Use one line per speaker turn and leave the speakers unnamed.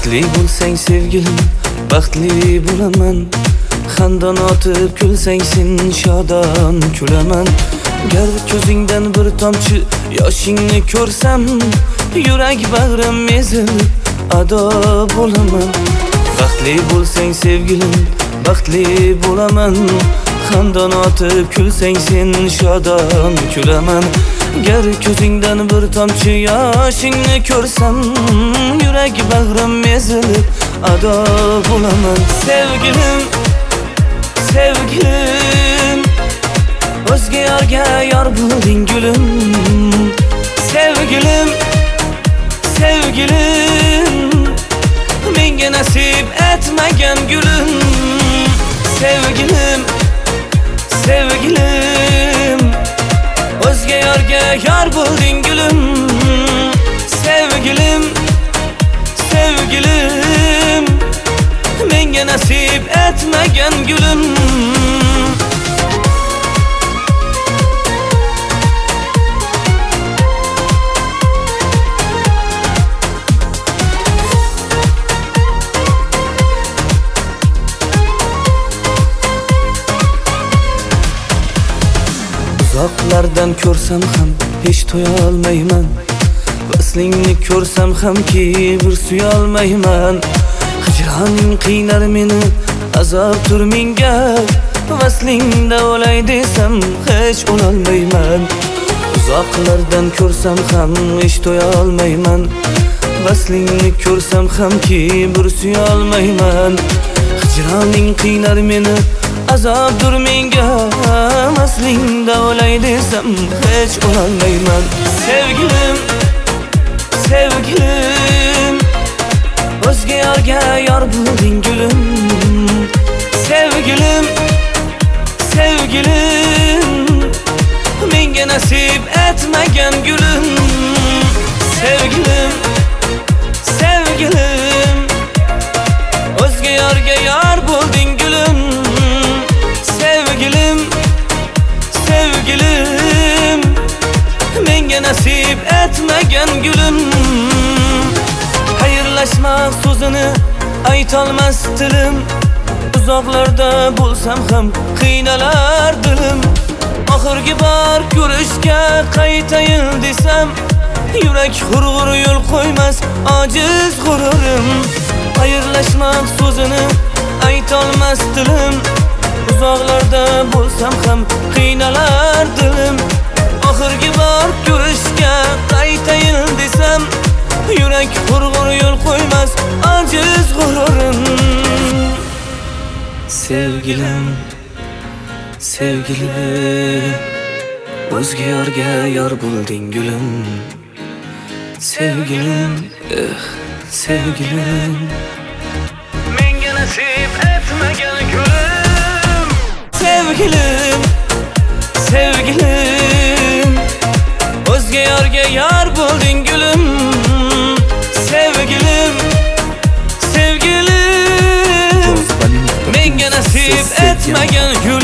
Baxtli bo'lsang sevgilim, baxtli bo'laman. Xandon otib kulsang sen shodon kulaman. Gar ko'zingdan bir tomchi yoshingni ko'rsam, yurak bag'rim ezilib ado bo'laman. Baxtli bo'lsang sevgilim, baxtli bo'laman. Xandon otib kulsang sen shodon kulaman. Gar ko'zingdan bir tomchi yoshingni ko'rsam, yurak bag'rim ezilib ado bo'laman. Sevgilim, sevgilim, o'zga yorga yor bo'lding gulim. Sevgilim, sevgilim, menga nasib etmagan gulim. Sevgilim, sevgilim, o'zga yorga yor bo'lding gulim. Sevgilim, sevgilim, menga nasib etmagan gulim. Uzoqlardan ko'rsam ham hech to'ya olmayman. Vaslingni ko'rsam hamki bir suya olmayman. Hijroning qiynar meni, azobdir menga. Vaslingda o'lay desam hech o'lolmayman. Uzoqlardan ko'rsam ham hech to'ya olmayman. Vaslingni ko'rsam hamki bir suya olmayman. Hijroning qiynar meni, azobdir menga. Vaslingda o'lay desam hech o'lolmayman. Sevgilim, sevgilim, o'zga yorga yor bo'lding gulim. Sevgilim, sevgilim, menga nasib etmagan gulim. Sevgilim, sevgilim, o'zga yorga yor bo'lding gulim. Sevgilim, sevgilim, menga nasib etmagan gulim. Xayrlashmoq so'zini aytolmas tilim. Uzoqlarda bo'lsam ham qiynalar dilim. Oxirgi bor ko'rishga qaytayin desam, yurak hurg'ur yo'l qo'ymas ojiz g'ururim. Xayrlashmoq so'zini aytolmas tilim. Uzoqlarda bo'lsam ham qiynalar dilim. Oxirgi bor ko'rishga qaytayin desam, yurak hurg'ur yo'l qo'ymas ojiz g'ururim. Sevgilim, sevgilim, o'zga yorga yor bo'lding gulim. Sevgilim, sevgilim, menga nasib etmagan gulim. Sevgilim, sevgilim, o'zga yorga yor bo'lding gulim. Sevgilim, sevgilim, menga nasib etmagan gulim.